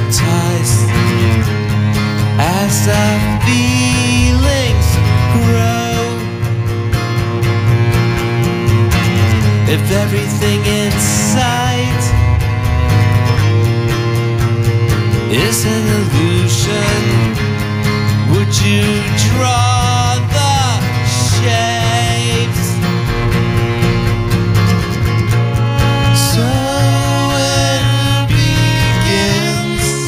hypnotized as our feelings grow. If everything in sight is an illusion, would you draw the shapes? So it begins.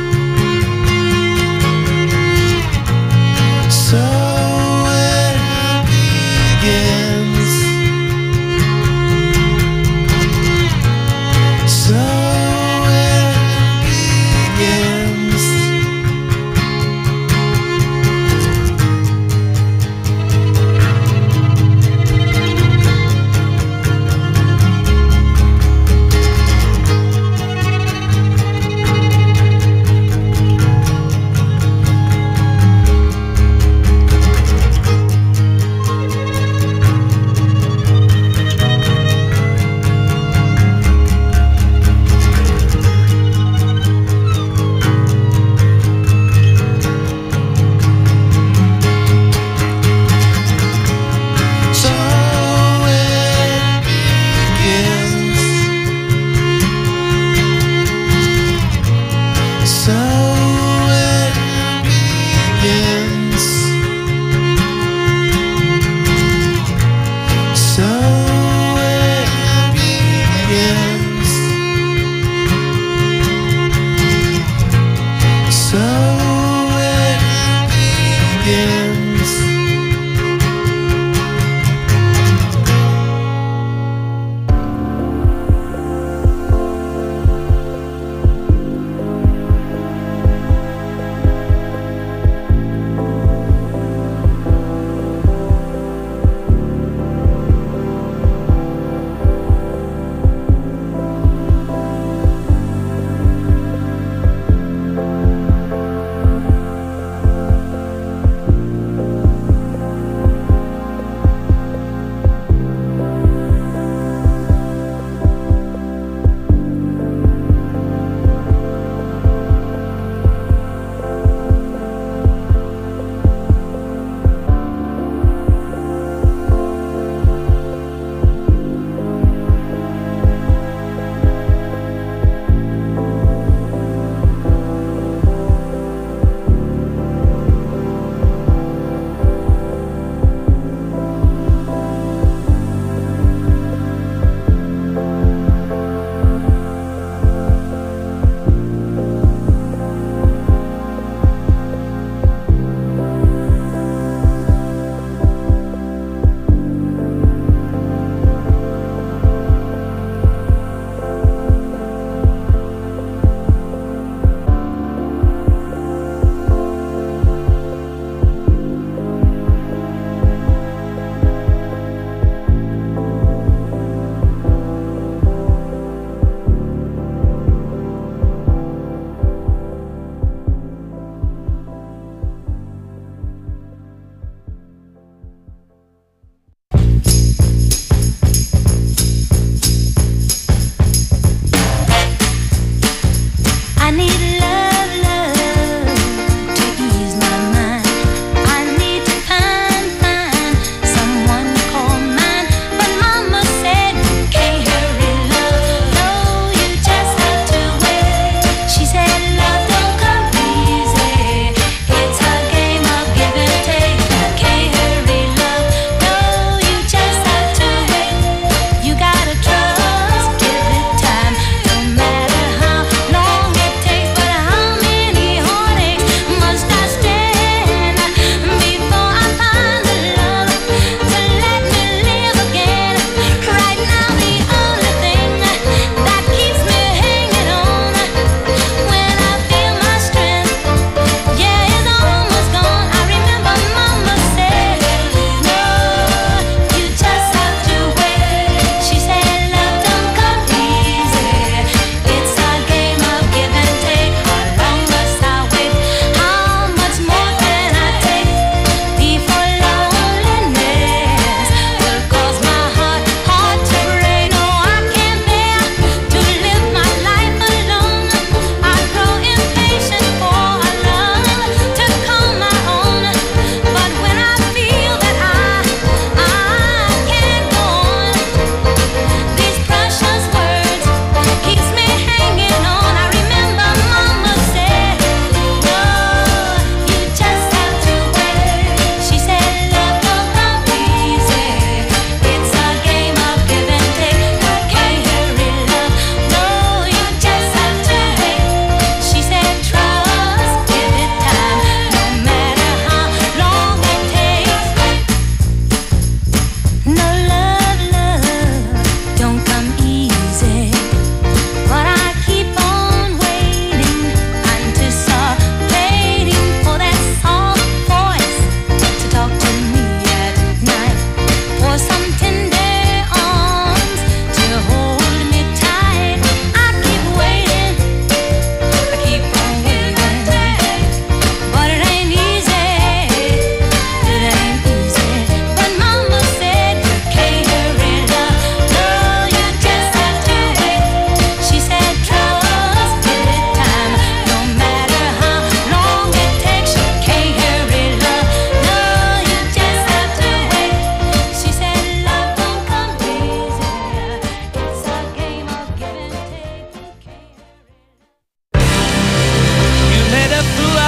So it begins. So it begins.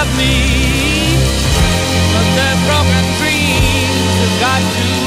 love me, but their broken dreams have got to end.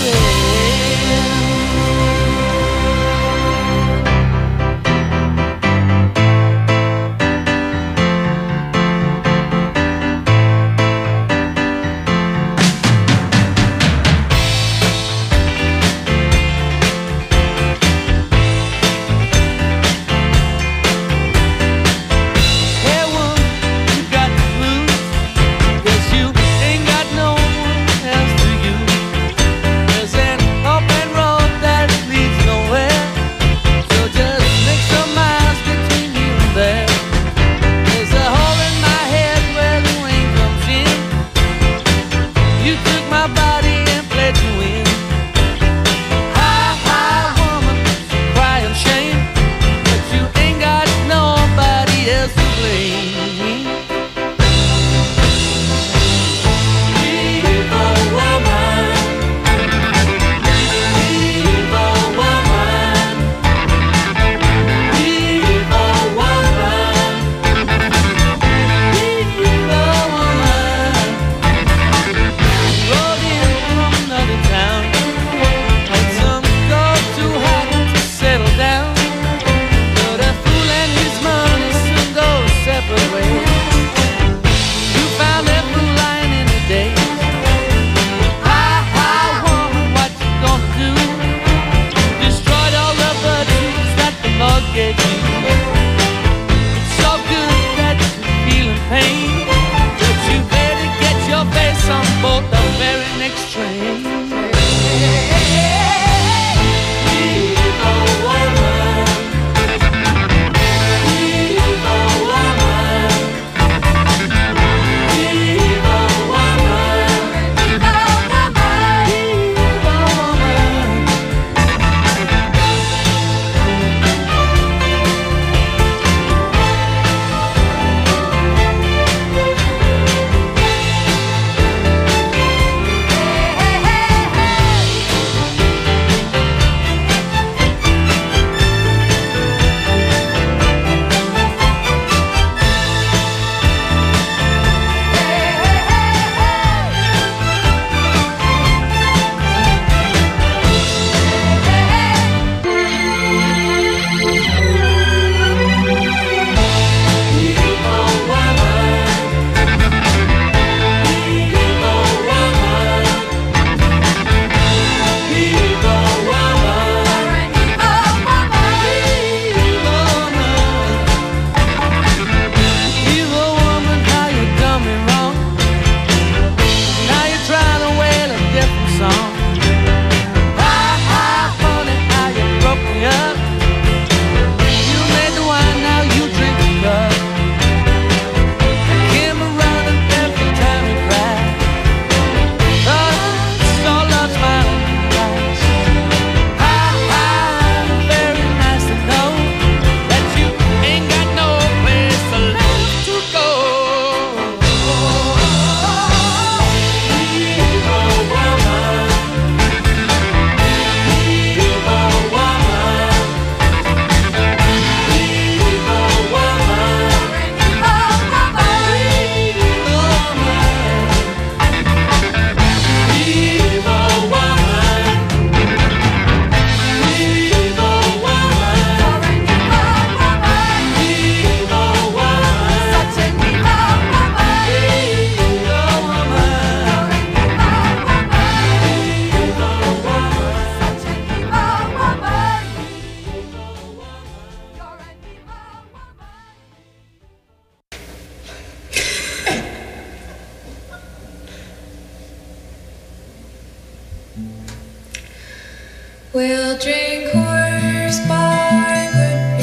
We'll drink horse by good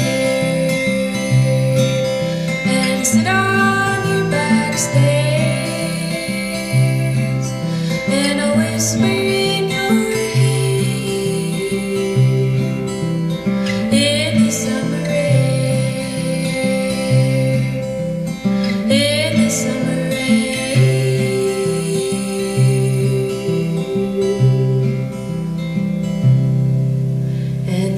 beer and sit on your back stairs, and I'll whisper in your ear in the summer air, in the summer air. And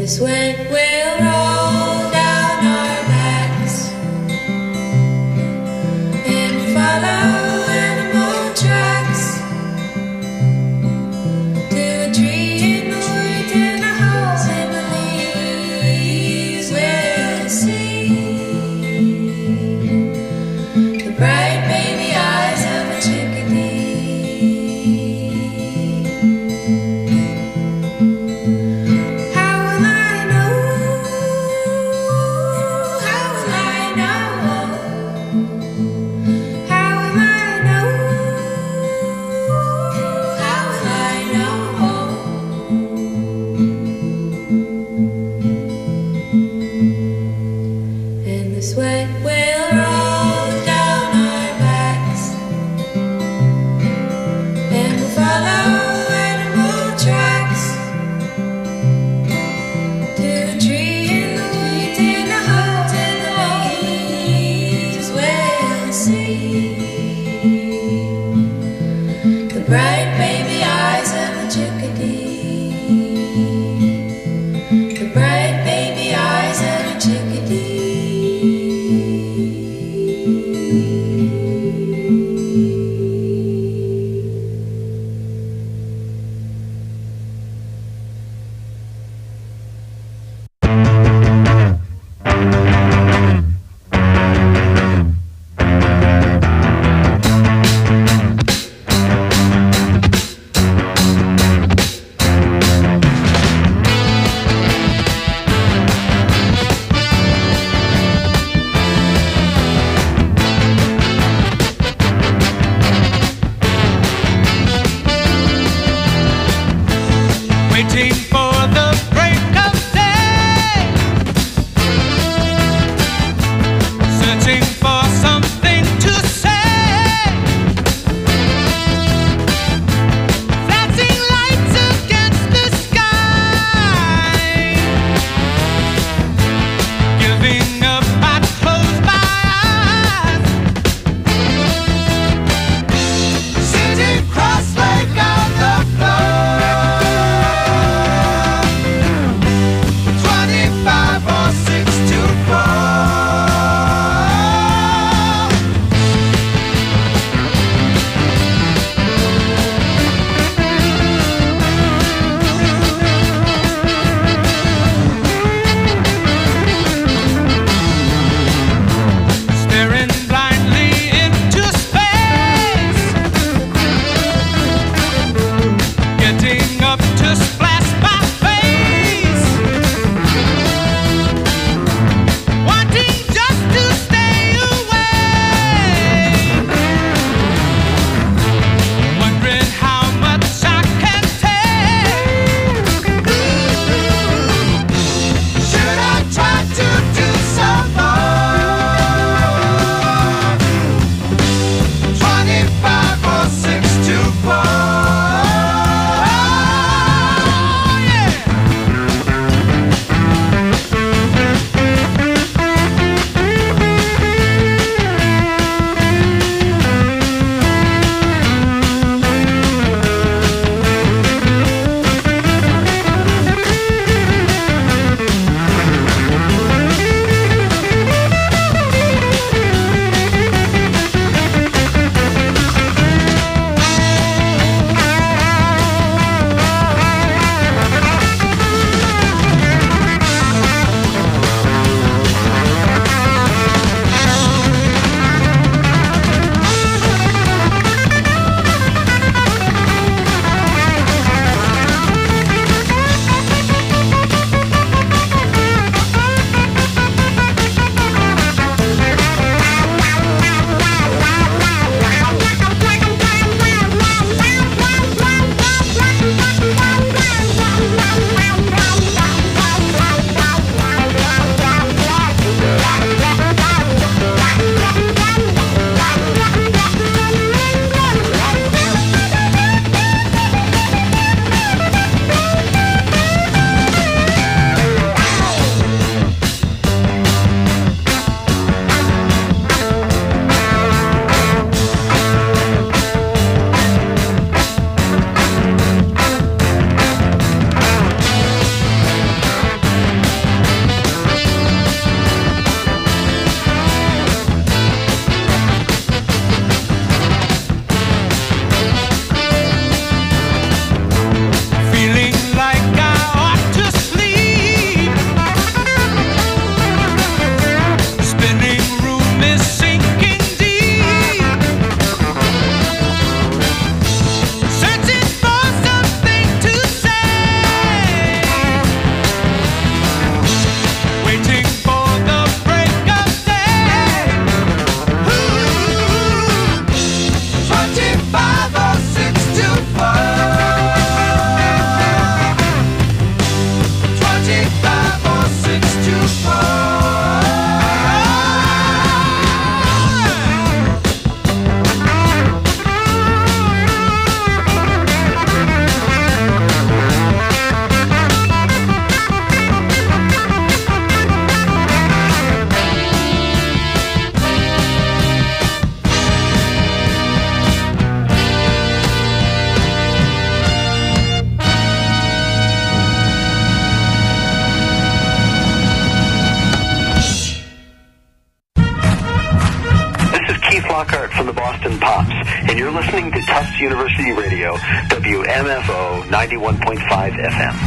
Lockhart from the Boston Pops, and you're listening to Tufts University Radio, WMFO 91.5 FM.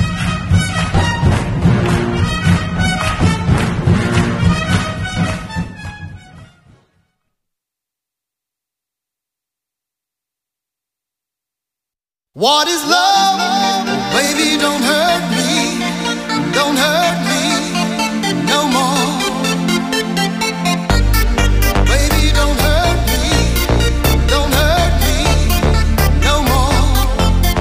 What is love? Baby, don't hurt me. Don't hurt me no more. Baby, don't hurt me. Don't hurt me no more.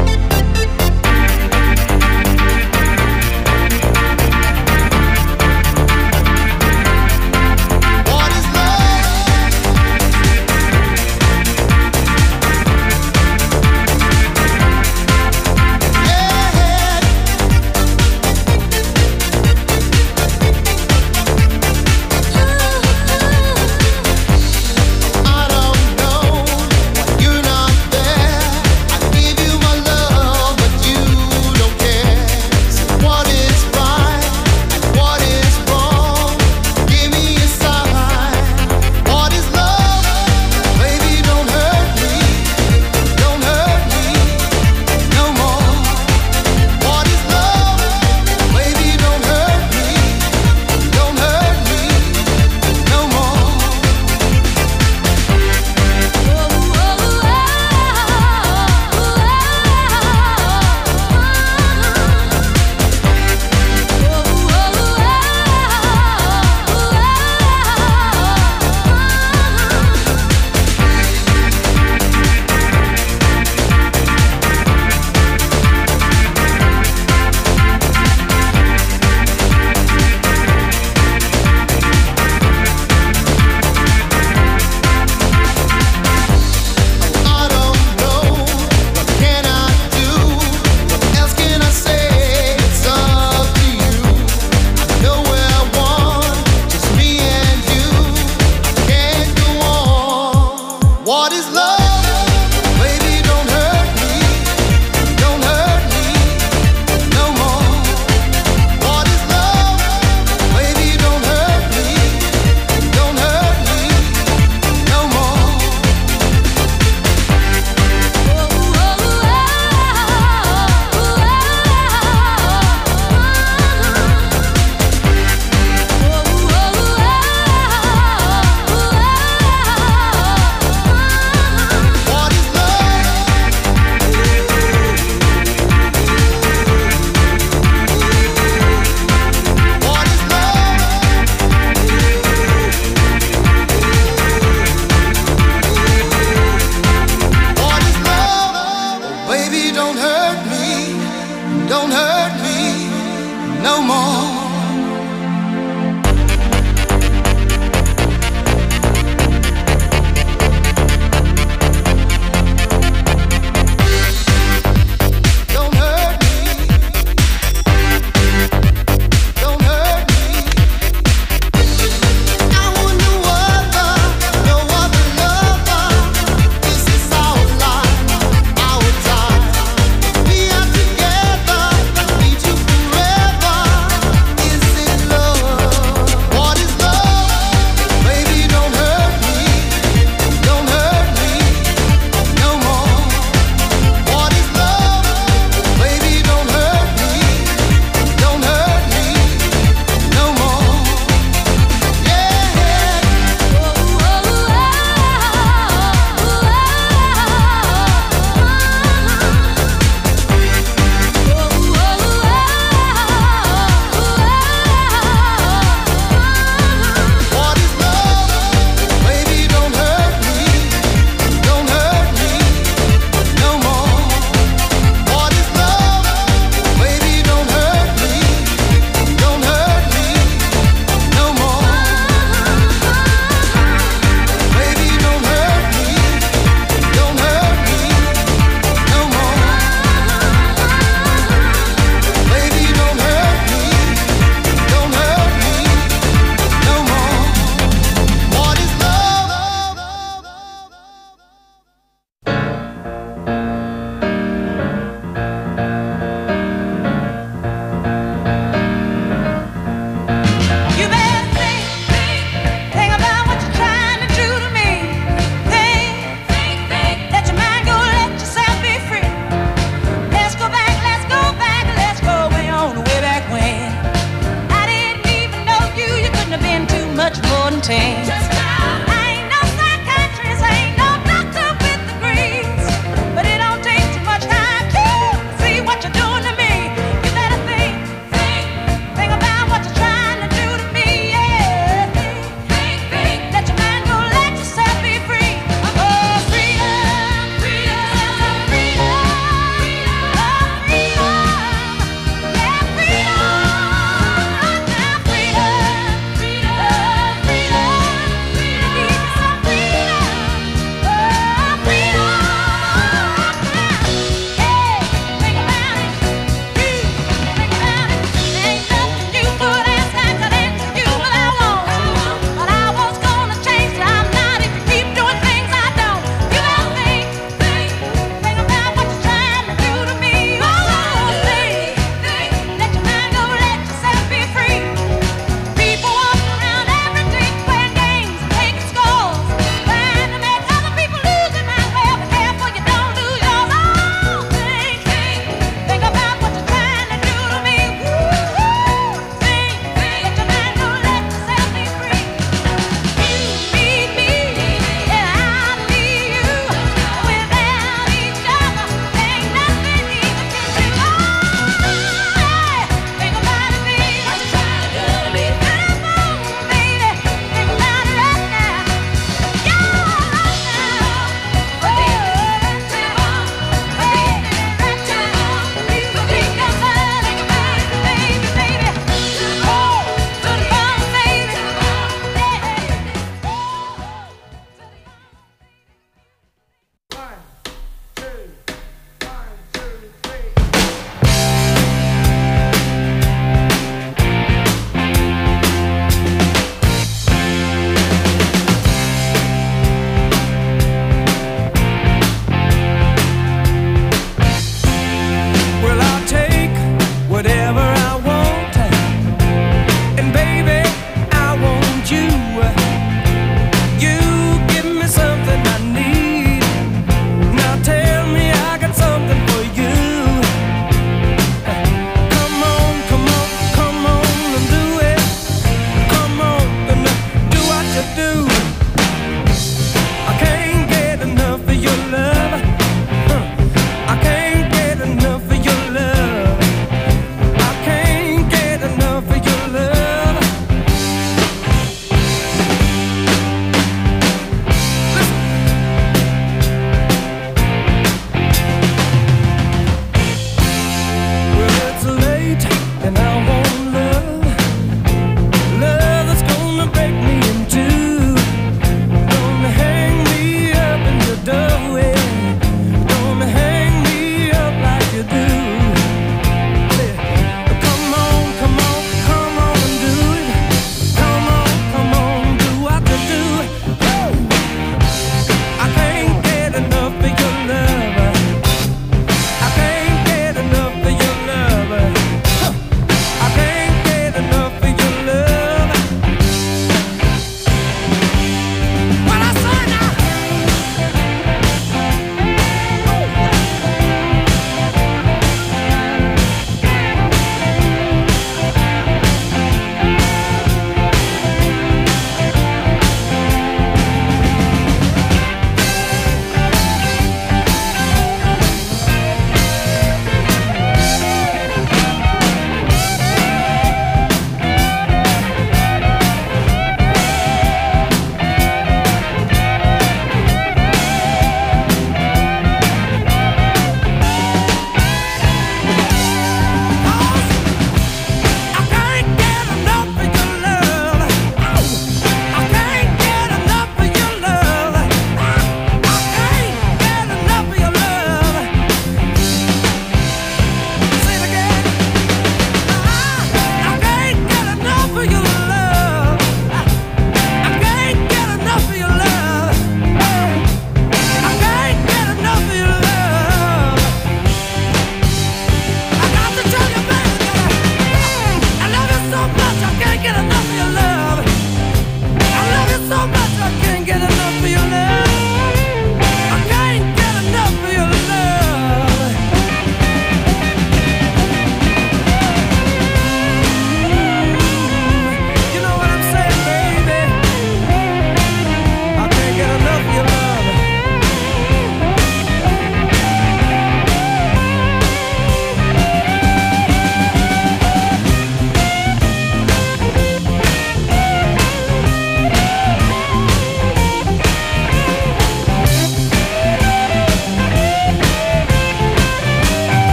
What is love?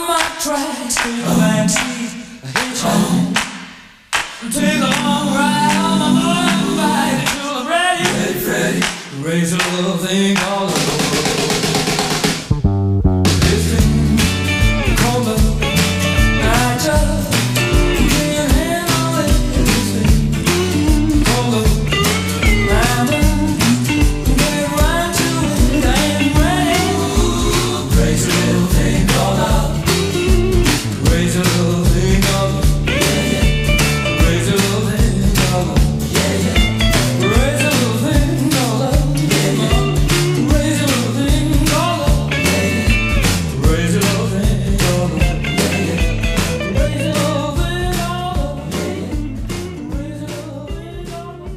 my tracks, take a backseat, a hitchhike. Take a long ride on my motorbike until I'm ready. Ready, Freddy. Raise a little thing called love. This thing called love. I just lay your hand on it. This thing called love. I'm get right to it. I ain't ready. Raise a little thing called love. Raise a little thing called love. Raise a little thing called love. Raise a little thing called love. Raise a little thing called love. Raise a little thing called love. Raise a little thing called love. Raise a little thing called love.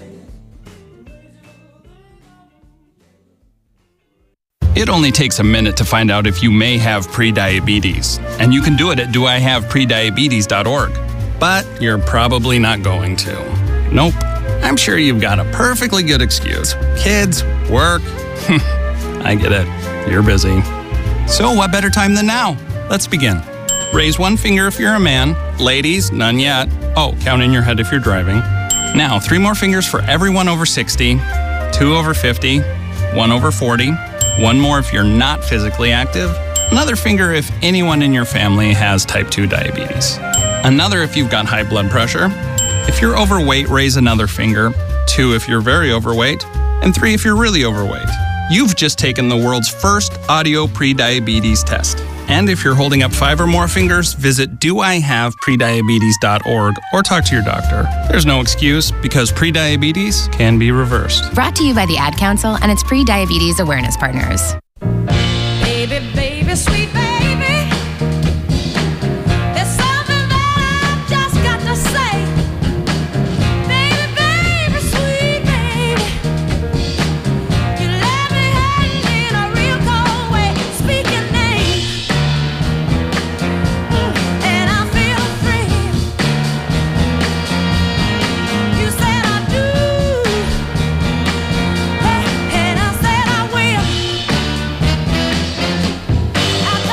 It only takes a minute to find out if you may have prediabetes, and you can do it at doihaveprediabetes.org. But you're probably not going to. Nope. I'm sure you've got a perfectly good excuse. Kids, work. I get it. You're busy. So what better time than now? Let's begin. Raise one finger if you're a man. Ladies, none yet. Oh, count in your head if you're driving. Now, 3 more fingers for everyone over 60, 2 over 50, 1 over 40, 1 more if you're not physically active, another finger if anyone in your family has type 2 diabetes, another if you've got high blood pressure. If you're overweight, raise another finger, 2 if you're very overweight, and 3 if you're really overweight. You've just taken the world's first audio prediabetes test. And if you're holding up 5 or more fingers, visit doihaveprediabetes.org or talk to your doctor. There's no excuse because prediabetes can be reversed. Brought to you by the Ad Council and its pre-diabetes awareness partners. Baby, baby, sweet baby. There's something that I've just got to say. Baby, baby, sweet baby. You let me hang in a real cold way. Speak your name, and I feel free. You said I do, and I said I will. I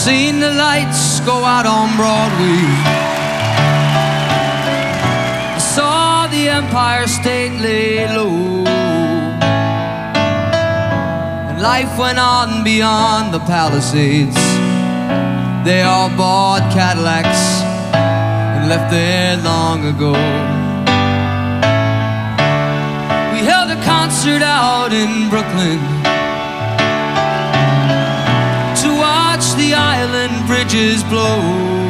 Seen the lights go out on Broadway. I saw the Empire State lay low, and life went on beyond the Palisades. They all bought Cadillacs and left there long ago. We held a concert out in Brooklyn to watch the island bridges blow.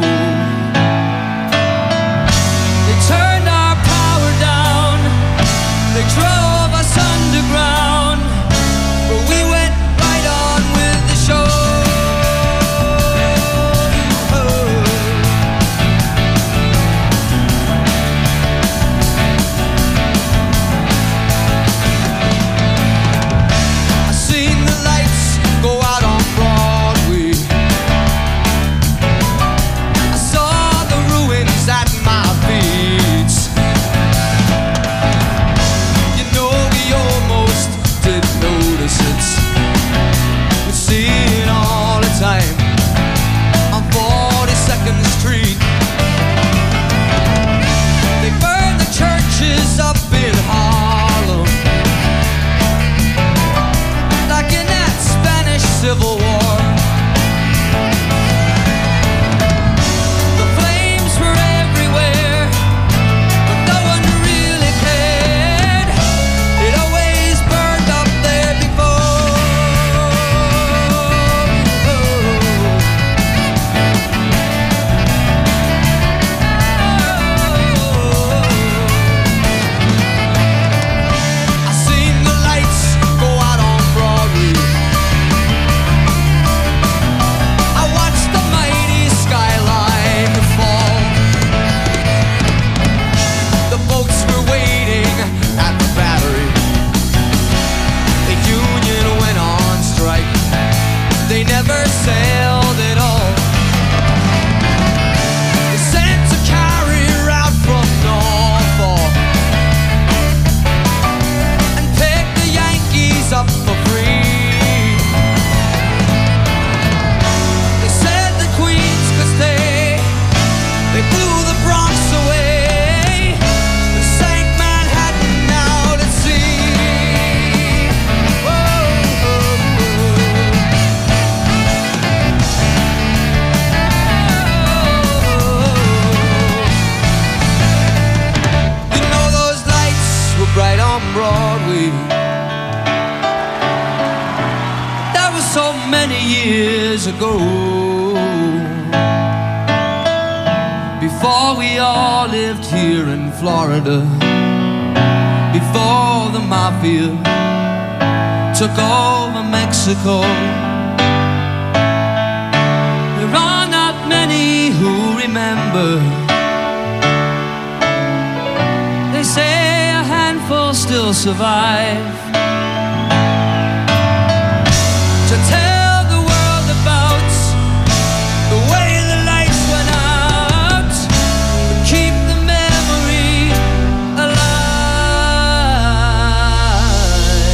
They turned our power down, they drove us underground, but we went right on with the show. I seen the lights go out on Broadway. I saw the ruins at my feet. You know we almost didn't notice it. We see it all the time on 42nd Street. They burned the churches up in Harlem, like in that Spanish Civil War. The flames were everywhere, but no one really cared. It always burned up there before. I seen the lights go out on Broadway. I watched the mighty skyline fall. The boats were waiting at the Battery. The Union went on strike. They never sailed at all. They sent a carrier out from Norfolk and picked the Yankees up for free. They said the Queens could stay. They blew the Bronx away. They sank Manhattan out at sea. Whoa, You know those lights were bright on Broadway. That was so many years ago, before we all lived here in Florida, before the mafia took over Mexico. There are not many who remember. They say a handful still survive to tell the world about the way the lights went out, but keep the memory alive.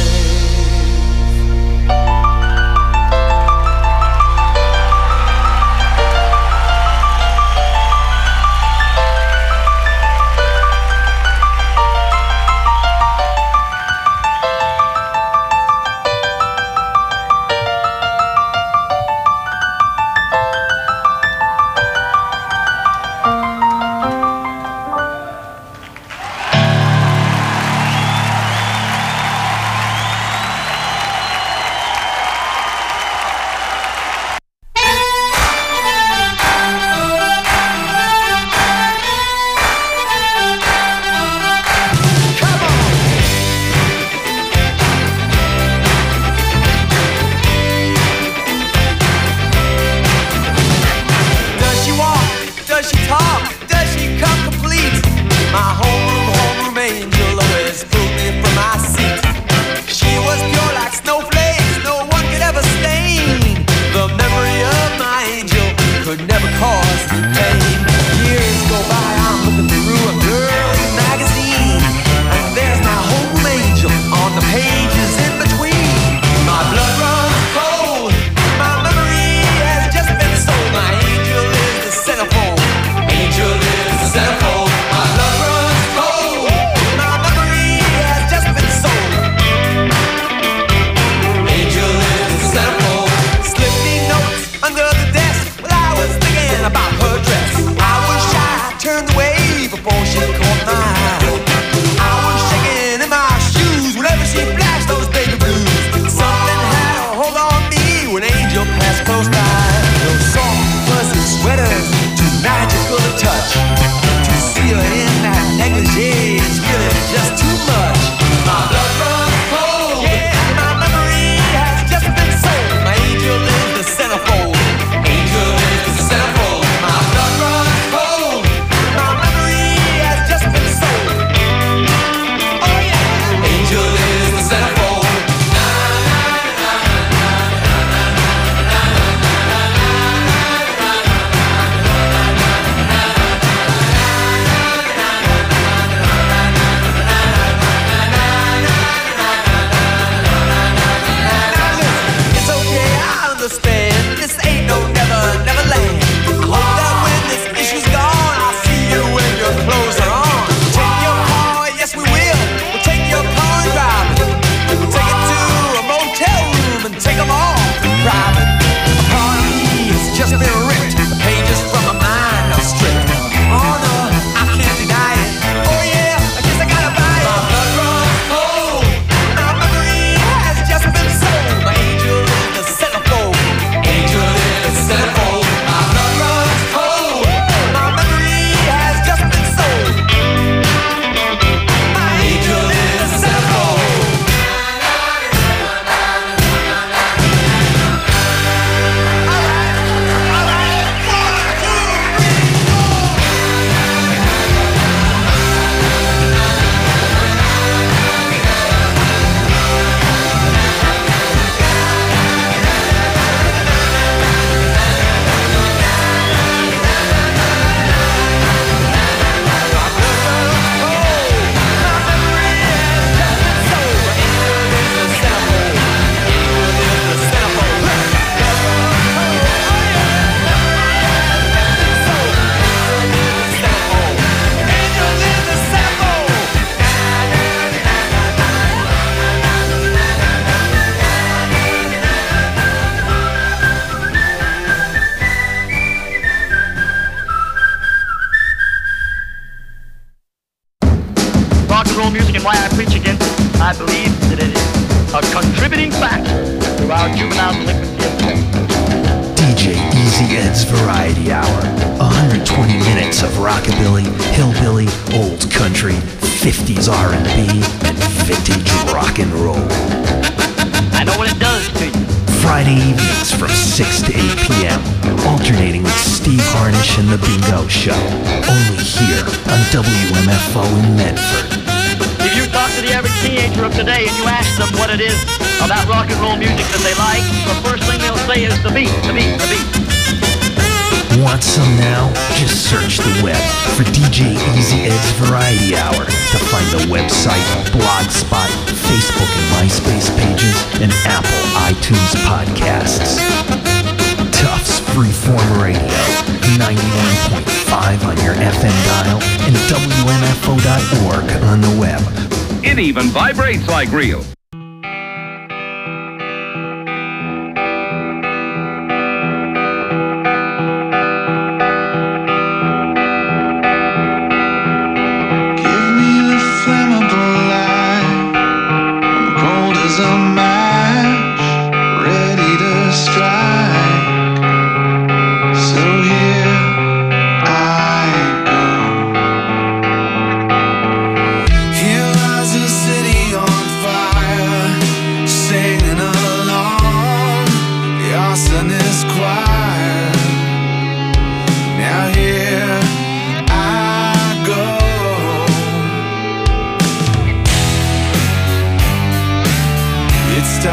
Easy Ed's Variety Hour. 120 minutes of rockabilly, hillbilly, old country, 50s R&B, and vintage rock and roll. I know what it does to you. Friday evenings from 6 to 8 p.m. Alternating with Steve Harnish and The Bingo Show. Only here on WMFO in Medford. If you talk to the average teenager of today and you ask them what it is about rock and roll music that they like, the first thing they'll say is the beat, the beat, the beat. Want some now? Just search the web for DJ Easy Ed's Variety Hour to find the website, Blogspot, Facebook and MySpace pages, and Apple iTunes podcasts. Tufts Freeform Radio, 91.5 on your FM dial, and WMFO.org on the web. It even vibrates like real.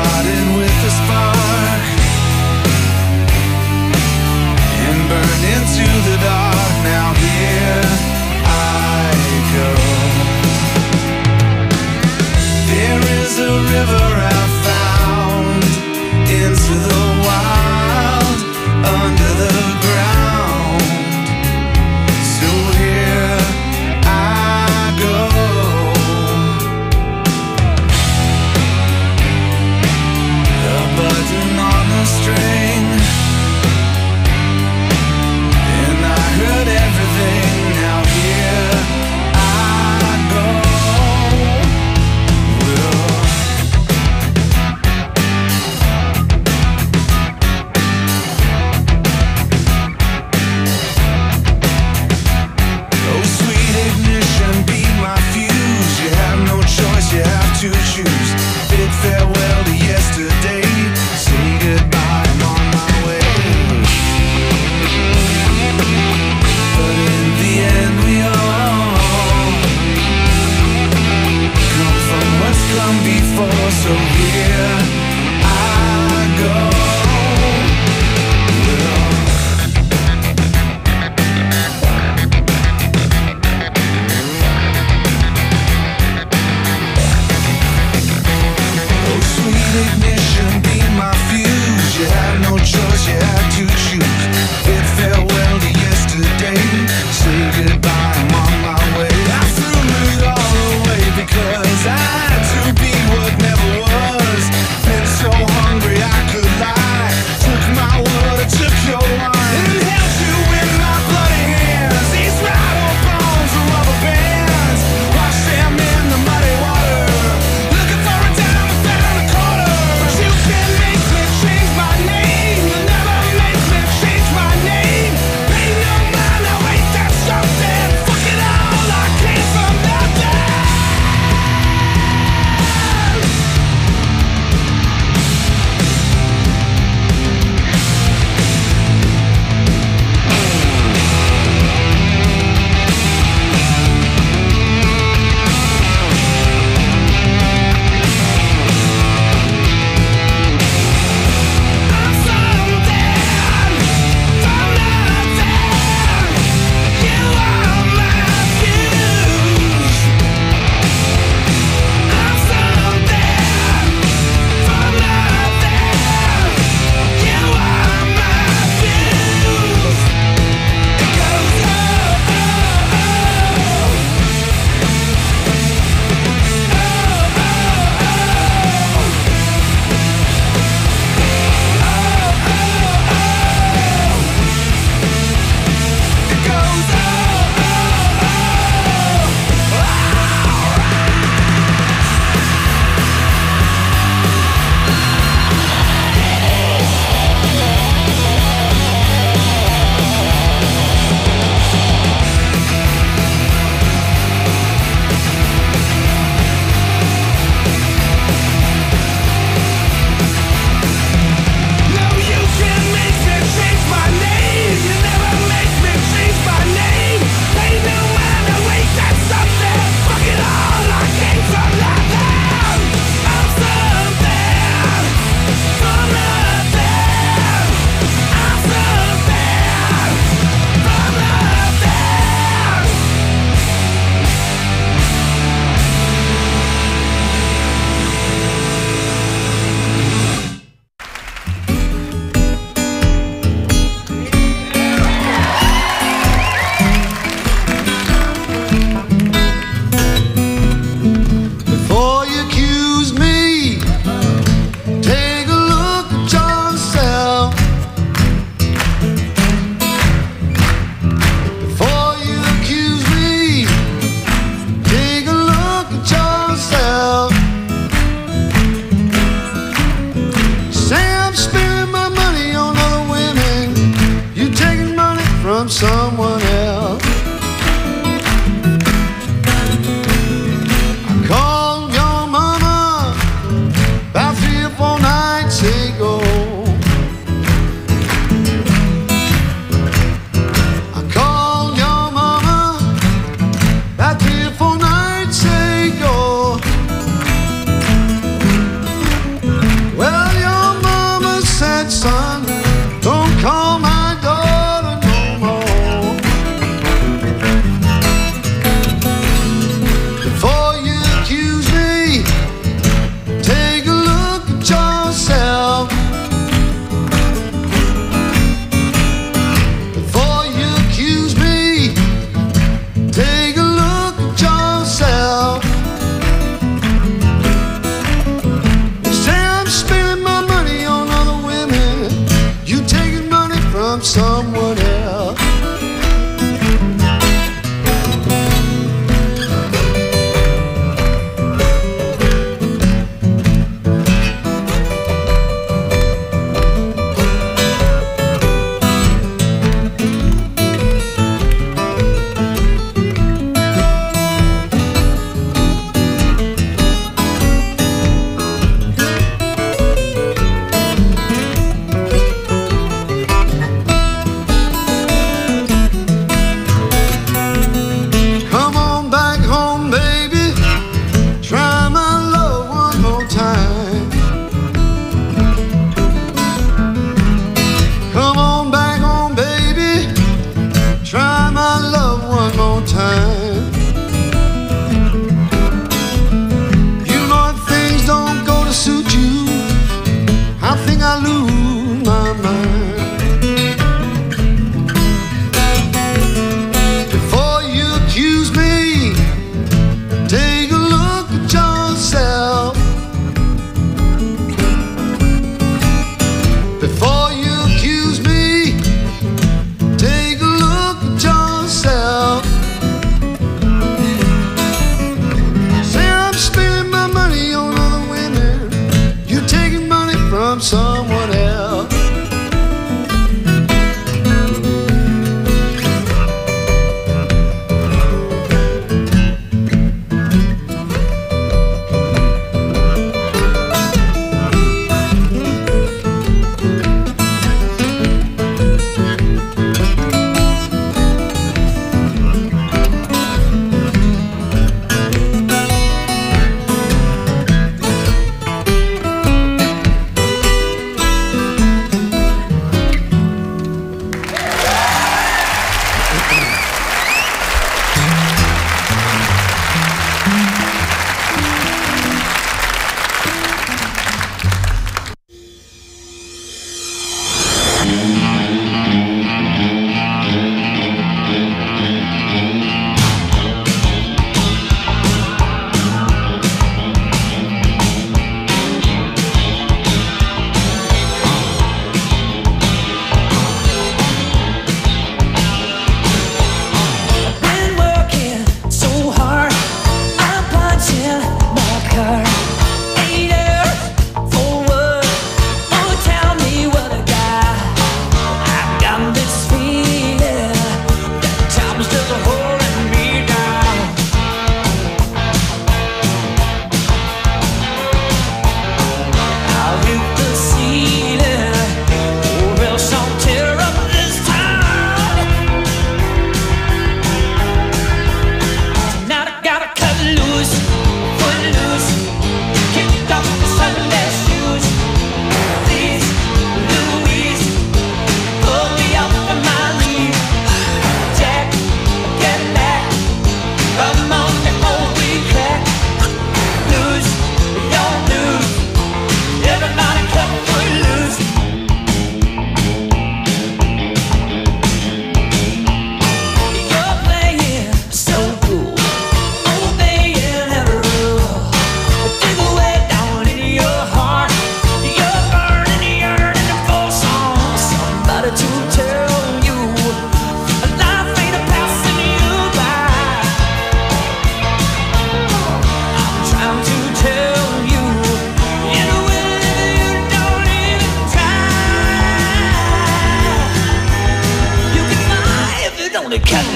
Started with a spark and burned into someone else. I called your mama about 3 or 4 nights ago. I called your mama about 3 or 4 nights ago. Well, your mama said, son, don't call my daughter no more. Before you accuse me, take a look at yourself. Before you accuse me, take a look at yourself. You say I'm spending my money on other women, you taking money from someone else. gonna catch